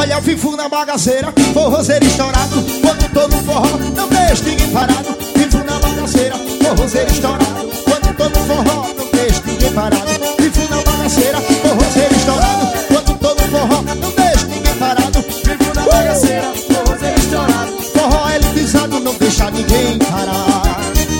Olha, eu vivo na bagaceira, forrozeiro estourado. Quando tô no forró, não deixo ninguém parado. Vivo na bagaceira, forrozeiro estourado. Quando tô no forró, não deixo ninguém parado. Vivo na bagaceira, forrozeiro estourado. Quando tô no forró, não deixo ninguém parado. Vivo na bagaceira, forrozeiro estourado. Forró elitizado, não deixa ninguém parar.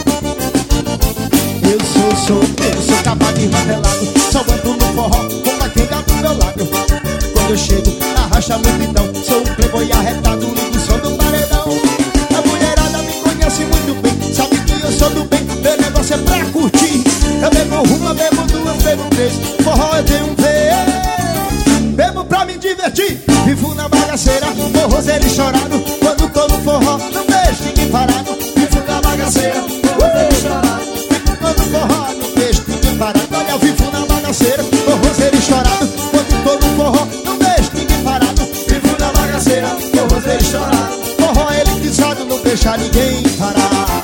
Eu sou solteiro, sou capaz de martelado. Só ando no forró com uma quenga do meu lado. Quando eu chego, arrasta a multidão. Sou um playboy arretado, ligo o som do paredão. A mulherada me conhece muito bem, sabe que eu sou do bem. Meu negócio é pra curtir. Eu bebo uma, bebo duas, bebo três. Forró eu tenho um ver. Bebo pra me divertir. Vivo na bagaceira, forrozeiro estourado. Quando tô no forró, não deixo ninguém parado. Vivo na bagaceira, forrozeiro estourado. Quando no forró, não deixo ninguém parado. Olha, eu vivo na bagaceira, forrozeiro estourado. Quando tô no forró, não deixo ninguém parado. Vivo na bagaceira, forrozeiro estourado. Forró elitizado, não deixa ninguém parar.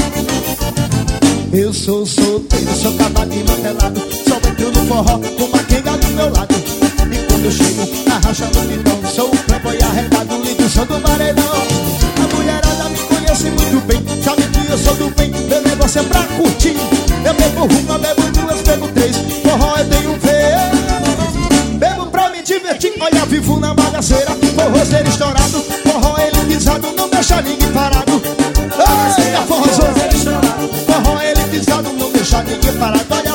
Eu sou solteiro, sou capaz de martelado. Só entro no forró com uma quenga do meu lado. E quando eu chego, arracha a multidão. Sou um playboy arretado, ligo o som do paredão. A mulherada me conhece muito bem, sabe que eu sou do bem. Meu negócio é pra curtir. Eu bebo uma, bebo duas, bebo três. Forró eu tenho um ver. Bebo pra me divertir. Olha, vivo na bagaceira, forrozeiro estourado. Forró elitizado, não deixa ninguém parado. Eita, forrozeiro estourado. Forró elitizado, não deixa ninguém parado. Olha,